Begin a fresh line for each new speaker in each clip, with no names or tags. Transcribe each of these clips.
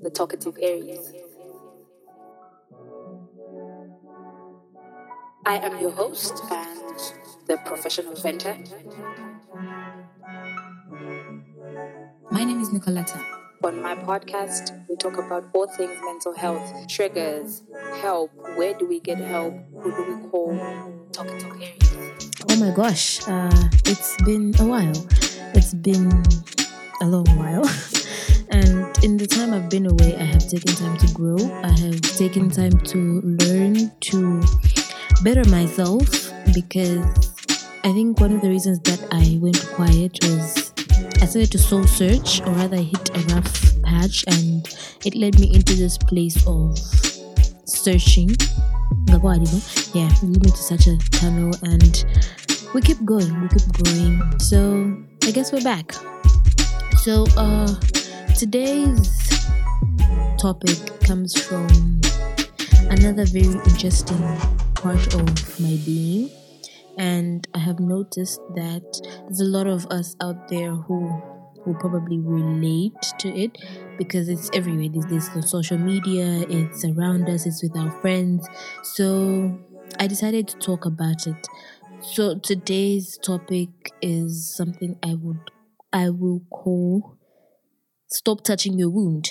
the talkative Aries. I am your host and the professional venter. My name is Nicoletta. On my podcast, we talk about all things mental health, triggers, help, where do we get help, who do we call, talkative Aries.
Oh my gosh, it's been a while. It's been a long while. And in the time I've been away, I have taken time to grow. I have taken time to learn to better myself, because I think one of the reasons that I went quiet was I started to soul search, or rather I hit a rough patch, and it led me into this place of searching. Yeah, lead me to such a tunnel, and we keep going. So I guess we're back. So today's topic comes from another very interesting part of my being, and I have noticed that there's a lot of us out there who will probably relate to it, because it's everywhere these days. On social media, it's around us, it's with our friends. So I decided to talk about it. So today's topic is something I will call "Stop Touching Your Wound."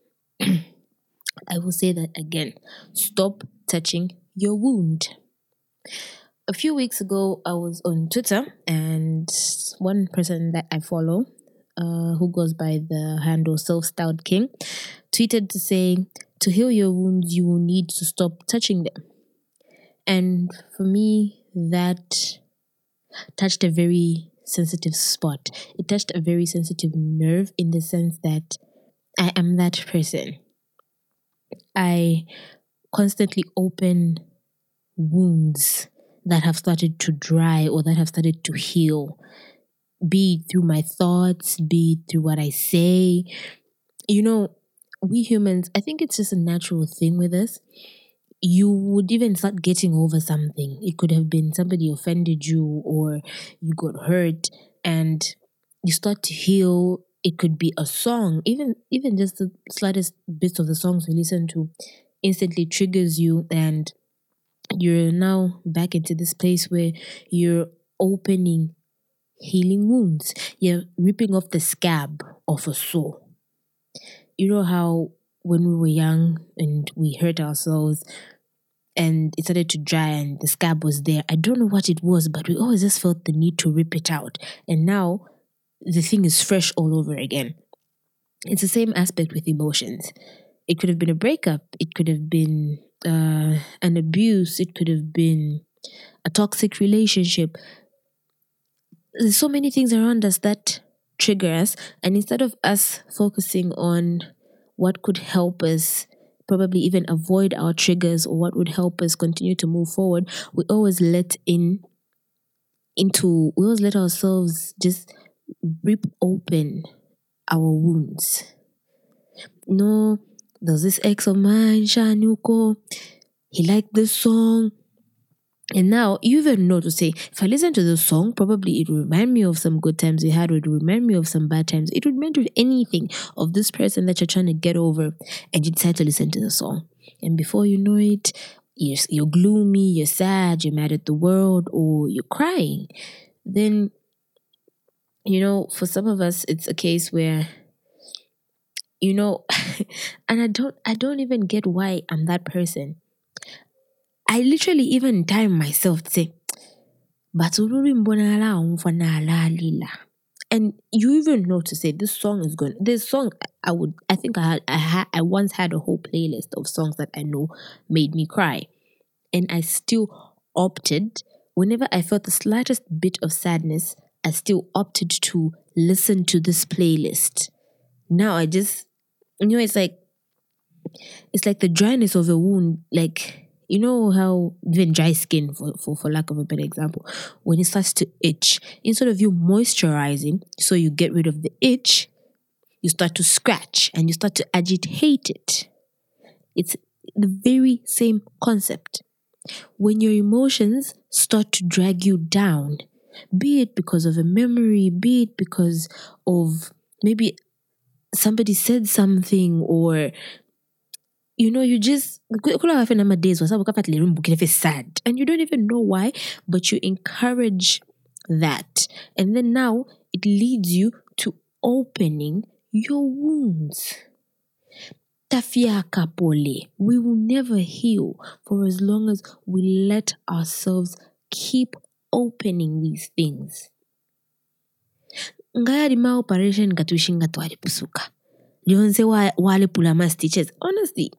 I will say that again. Stop touching your wound. A few weeks ago, I was on Twitter, and one person that I follow, who goes by the handle Self-Styled King, tweeted to say, to heal your wounds, you will need to stop touching them. And for me, that touched a very sensitive spot. It touched a very sensitive nerve, in the sense that I am that person. I constantly open wounds that have started to dry or that have started to heal, be it through my thoughts, be it through what I say. You know, we humans, I think it's just a natural thing with us. You would even start getting over something. It could have been somebody offended you, or you got hurt, and you start to heal. It could be a song, even just the slightest bits of the songs we listen to instantly triggers you, and you're now back into this place where you're opening healing wounds. You're ripping off the scab of a sore. You know how when we were young and we hurt ourselves and it started to dry and the scab was there. I don't know what it was, but we always just felt the need to rip it out. And now the thing is fresh all over again. It's the same aspect with emotions. It could have been a breakup. It could have been an abuse. It could have been a toxic relationship. There's so many things around us that trigger us, and instead of us focusing on what could help us probably even avoid our triggers, or what would help us continue to move forward, we always let ourselves just rip open our wounds. No, there's this ex of mine, Shanuko. He liked this song. And now you even know to say, if I listen to this song, probably it will remind me of some good times we had, or it will remind me of some bad times. It would remind you of anything, of this person that you're trying to get over, and you decide to listen to the song. And before you know it, you're gloomy, you're sad, you're mad at the world, or you're crying. Then, for some of us, it's a case where, and I don't even get why I'm that person. I literally even time myself to say, but and you even know to say this song is good. This song, I once had a whole playlist of songs that I know made me cry, and I still opted, whenever I felt the slightest bit of sadness, I still opted to listen to this playlist. Now I just, it's like the dryness of a wound, like. You know how even dry skin, for lack of a better example, when it starts to itch, instead of you moisturizing so you get rid of the itch, you start to scratch and you start to agitate it. It's the very same concept. When your emotions start to drag you down, be it because of a memory, be it because of maybe somebody said something, or you just days sad and you don't even know why, but you encourage that, and then now it leads you to opening your wounds. Tafiaka pole. We will never heal for as long as we let ourselves keep opening these things. Ngaya rima operation gatushinga twari pusuka. Lionse wale pulama stitches. Honestly,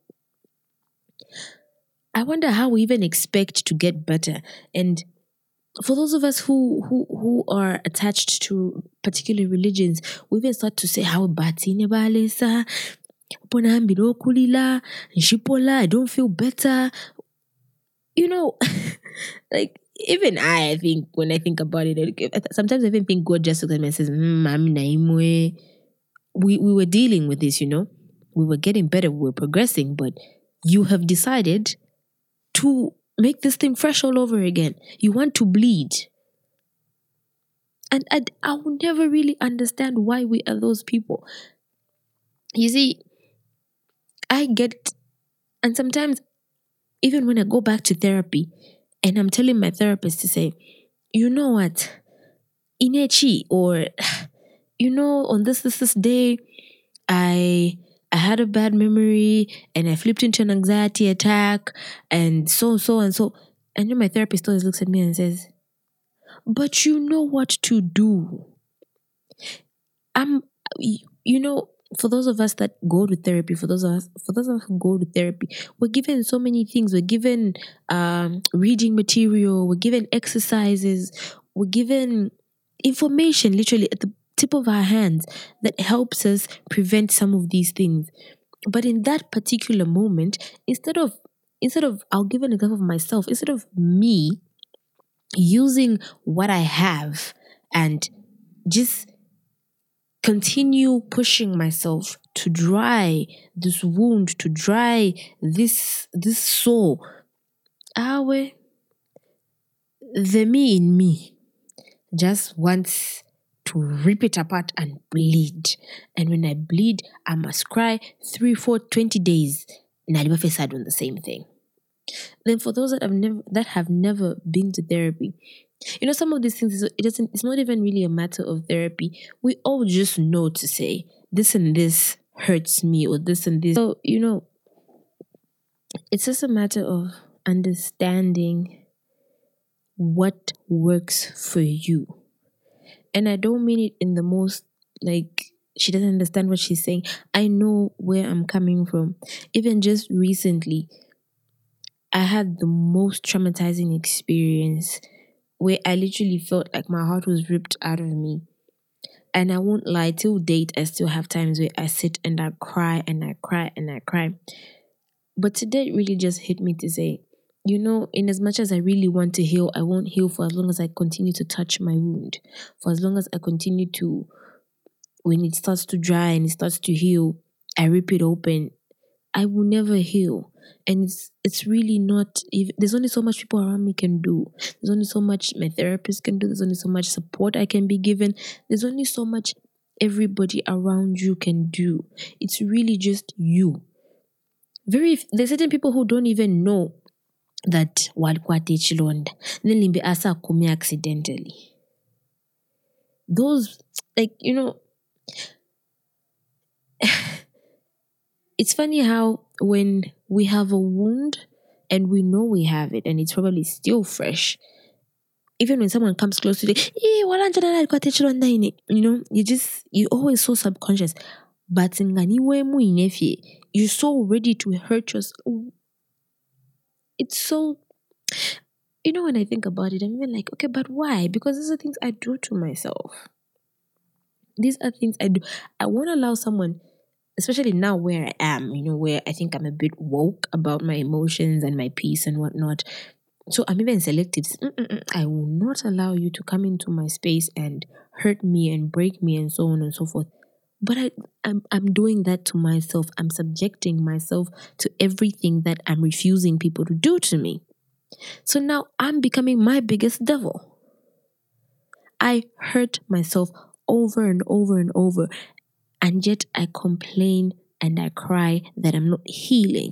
I wonder how we even expect to get better. And for those of us who are attached to particular religions, we even start to say how batine balesa, ponambiro kulila, nshipola, I don't feel better. Like even I think when I think about it, sometimes I even think God just looks at me and says, we were dealing with this, we were getting better, we were progressing, but you have decided to make this thing fresh all over again. You want to bleed. And I will never really understand why we are those people. You see, I get, and sometimes even when I go back to therapy and I'm telling my therapist to say, you know what, Inechi, or, on this day, I had a bad memory and I flipped into an anxiety attack and so. And then my therapist always looks at me and says, but you know what to do. For those of us that go to therapy, for those of us who go to therapy, we're given so many things. We're given reading material, we're given exercises, we're given information literally at the tip of our hands that helps us prevent some of these things. But in that particular moment, instead of I'll give an example of myself, instead of me using what I have and just continue pushing myself to dry this wound, to dry this sore, the me in me just wants to rip it apart and bleed. And when I bleed, I must cry 3, 4, 20 days. Naliba sad on the same thing. Then for those that have never been to therapy, some of these things, it's not even really a matter of therapy. We all just know to say this and this hurts me, or this and this. So, it's just a matter of understanding what works for you. And I don't mean it in the most like she doesn't understand what she's saying. I know where I'm coming from. Even just recently, I had the most traumatizing experience where I literally felt like my heart was ripped out of me. And I won't lie, till date, I still have times where I sit and I cry and I cry and I cry. But today it really just hit me to say, in as much as I really want to heal, I won't heal for as long as I continue to touch my wound. For as long as I continue to, when it starts to dry and it starts to heal, I rip it open, I will never heal. And it's really not, there's only so much people around me can do. There's only so much my therapist can do. There's only so much support I can be given. There's only so much everybody around you can do. It's really just you. There's certain people who don't even know that walikuwa techilonda. Then limbe asa kumi accidentally. Those, it's funny how when we have a wound and we know we have it and it's probably still fresh, even when someone comes close to it, you're always so subconscious. But you're so ready to hurt yourself. It's so, when I think about it, I'm even like, okay, but why? Because these are things I do to myself. These are things I do. I won't allow someone, especially now where I am, where I think I'm a bit woke about my emotions and my peace and whatnot. So I'm even selective. I will not allow you to come into my space and hurt me and break me and so on and so forth. But I'm doing that to myself. I'm subjecting myself to everything that I'm refusing people to do to me. So now I'm becoming my biggest devil. I hurt myself over and over and over. and yet I complain and I cry that I'm not healing.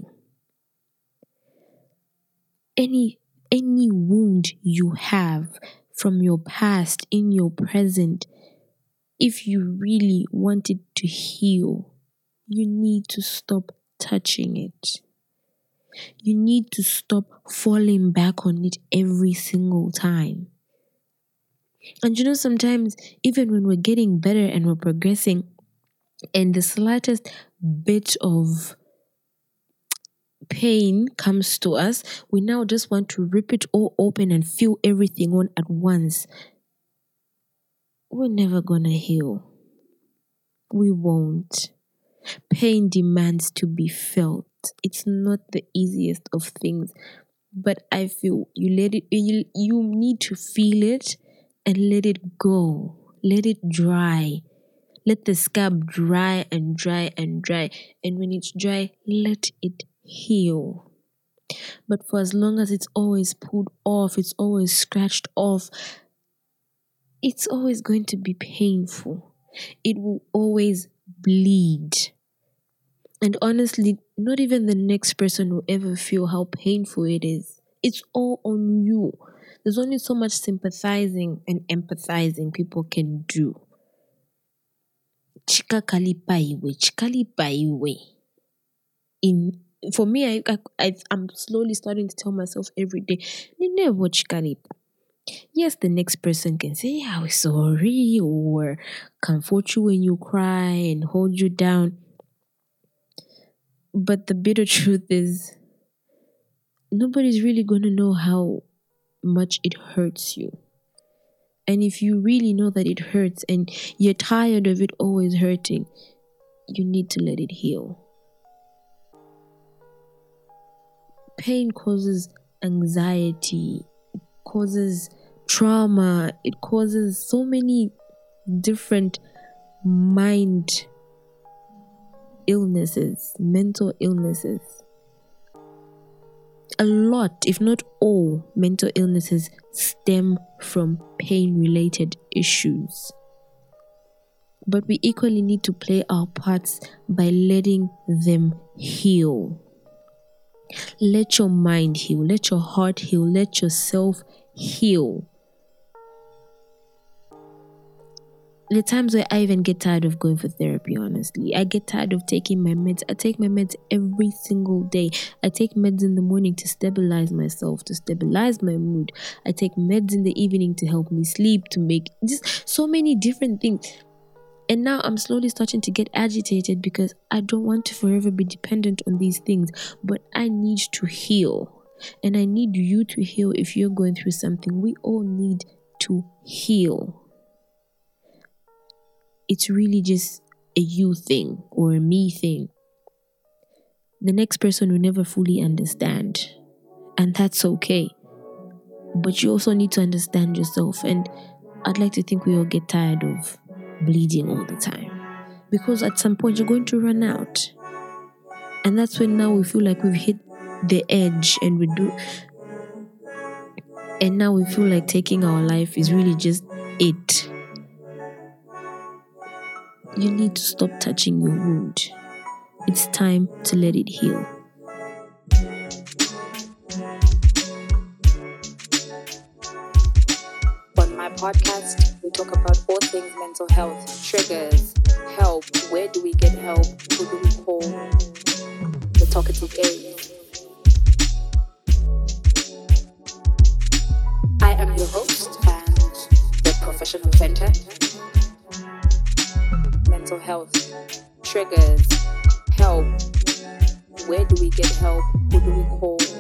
Any wound you have from your past in your present, if you really want it to heal, you need to stop touching it. You need to stop falling back on it every single time. And sometimes even when we're getting better and we're progressing, and the slightest bit of pain comes to us, we now just want to rip it all open and feel everything on at once. We're never gonna heal. We won't. Pain demands to be felt. It's not the easiest of things, but I feel you need to feel it and let it go. Let it dry. Let the scab dry and dry and dry. And when it's dry, let it heal. But for as long as it's always pulled off, it's always scratched off, it's always going to be painful. It will always bleed. And honestly, not even the next person will ever feel how painful it is. It's all on you. There's only so much sympathizing and empathizing people can do. Chika kalipaiwe. For me, I'm slowly starting to tell myself every day, never chikalipa. Yes, the next person can say, I'm sorry, or comfort you when you cry and hold you down. But the bitter truth is, nobody's really going to know how much it hurts you. And if you really know that it hurts and you're tired of it always hurting, you need to let it heal. Pain causes anxiety, it causes trauma, it causes so many different mind illnesses, mental illnesses. A lot, if not all, mental illnesses stem from pain-related issues. But we equally need to play our parts by letting them heal. Let your mind heal, let your heart heal, let yourself heal. There are times where I even get tired of going for therapy, honestly. I get tired of taking my meds. I take my meds every single day. I take meds in the morning to stabilize myself, to stabilize my mood. I take meds in the evening to help me sleep, to make just so many different things. And now I'm slowly starting to get agitated because I don't want to forever be dependent on these things. But I need to heal. And I need you to heal if you're going through something. We all need to heal. It's really just a you thing or a me thing. The next person will never fully understand. And that's okay. But you also need to understand yourself. And I'd like to think we all get tired of bleeding all the time. Because at some point you're going to run out. And that's when now we feel like we've hit the edge and and now we feel like taking our life is really just it. You need to stop touching your wound. It's time to let it heal.
On my podcast, we talk about all things mental health, triggers, help, where do we get help, who do we call, the talkative A. I am your host and the professional venter. Mental health, triggers, help, where do we get help, who do we call,